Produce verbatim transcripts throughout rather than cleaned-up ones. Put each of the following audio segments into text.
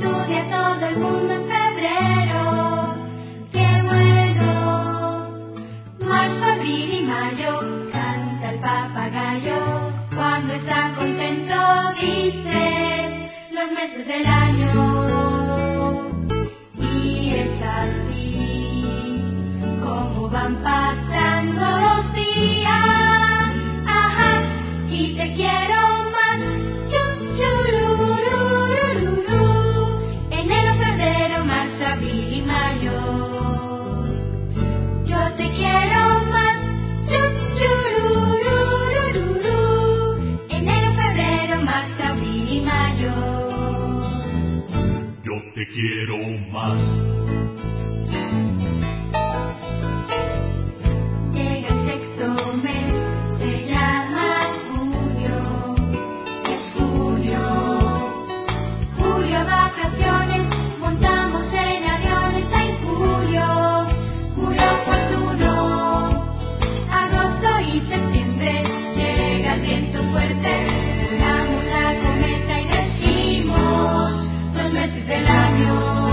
estudia todo el mundo en febrero. ¡Qué bueno! Marzo, abril y mayo, canta el papagayo. Cuando está contento dice los meses del año. Y es así como van pasando los días. Ajá, y te quiero más. Chu, churururururu. Enero, febrero, marzo, abril y mayo. Yo te quiero más. Chu, churururururu. Enero, febrero, marzo, abril y mayo. Yo te quiero más. Llega el sexto mes, se llama junio. Es julio. Julio, vacaciones, montamos en aviones en julio. Julio oportuno. Agosto y septiembre, llega el viento fuerte. Volamos la cometa y decimos los meses del año.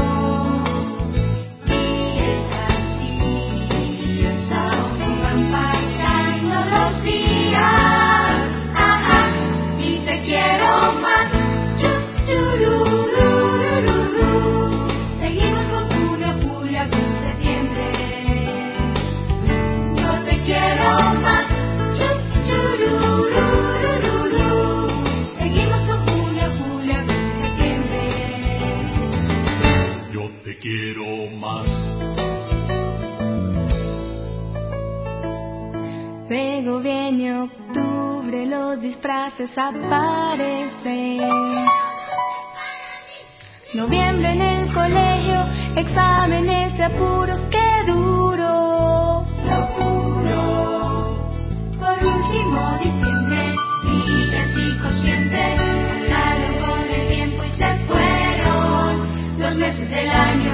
Y es así como van pasando los días. Ajá, y te quiero más. Chu, churururururu. Seguimos con junio, julio, agosto, septiembre. Yo te quiero más. Chu, churururururu. Seguimos con junio, julio, agosto, septiembre. Yo te quiero más. Luego viene octubre, los disfraces aparecen. Noviembre en el colegio, exámenes de apuros, qué duro. Lo juro. Por último, diciembre, villancicos siempre. Pasaron con el tiempo y se fueron los meses del año.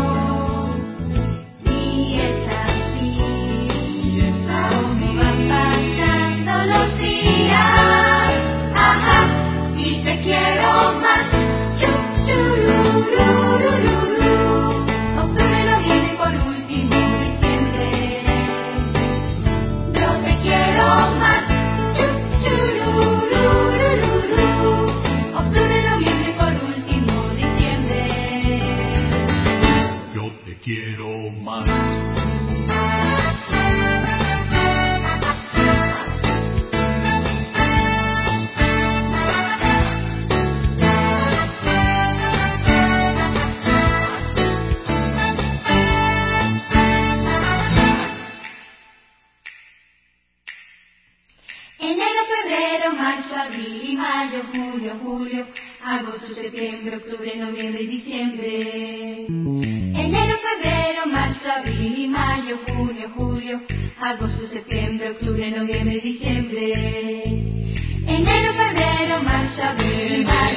Y es así como van pasando los días. Ajá, y te quiero más. Chu, churururururu. Octubre, noviembre y por último diciembre. Yo te quiero más. Chu, churururururu. Octubre, noviembre y por último diciembre. Yo te quiero más. Enero, febrero, marzo, abril y mayo, junio, julio, agosto, septiembre, octubre, noviembre y diciembre. Enero, febrero, marzo, abril y mayo, junio, julio, agosto, septiembre, octubre, noviembre y diciembre. Enero, febrero, marzo, abril y mayo.